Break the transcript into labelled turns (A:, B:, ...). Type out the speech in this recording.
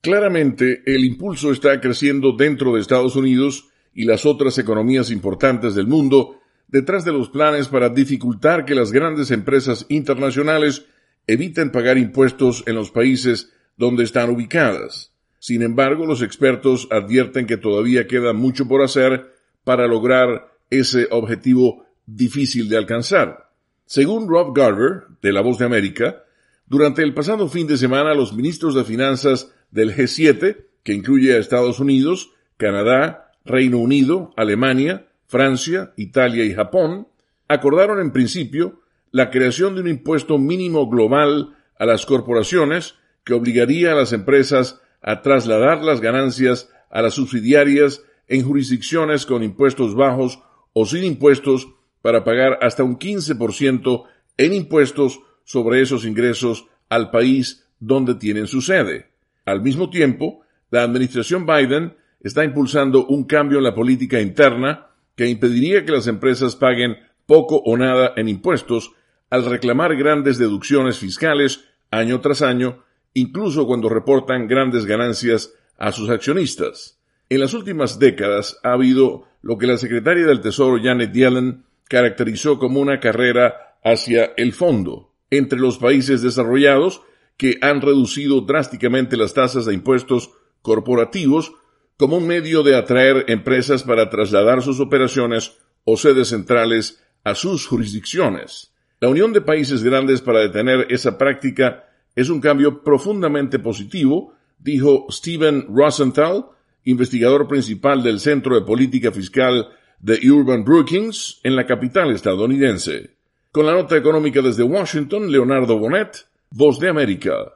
A: Claramente, el impulso está creciendo dentro de Estados Unidos y las otras economías importantes del mundo detrás de los planes para dificultar que las grandes empresas internacionales eviten pagar impuestos en los países donde están ubicadas. Sin embargo, los expertos advierten que todavía queda mucho por hacer para lograr ese objetivo difícil de alcanzar. Según Rob Garver, de La Voz de América, durante el pasado fin de semana los ministros de finanzas del G7, que incluye a Estados Unidos, Canadá, Reino Unido, Alemania, Francia, Italia y Japón, acordaron en principio la creación de un impuesto mínimo global a las corporaciones que obligaría a las empresas a trasladar las ganancias a las subsidiarias en jurisdicciones con impuestos bajos o sin impuestos para pagar hasta un 15% en impuestos sobre esos ingresos al país donde tienen su sede. Al mismo tiempo, la administración Biden está impulsando un cambio en la política interna que impediría que las empresas paguen poco o nada en impuestos al reclamar grandes deducciones fiscales año tras año, incluso cuando reportan grandes ganancias a sus accionistas. En las últimas décadas ha habido lo que la secretaria del Tesoro Janet Yellen caracterizó como una carrera hacia el fondo entre los países desarrollados que han reducido drásticamente las tasas de impuestos corporativos como un medio de atraer empresas para trasladar sus operaciones o sedes centrales a sus jurisdicciones. La Unión de Países Grandes para detener esa práctica es un cambio profundamente positivo, dijo Steven Rosenthal, investigador principal del Centro de Política Fiscal de Urban Brookings en la capital estadounidense. Con la nota económica desde Washington, Leonardo Bonet, Voz de América.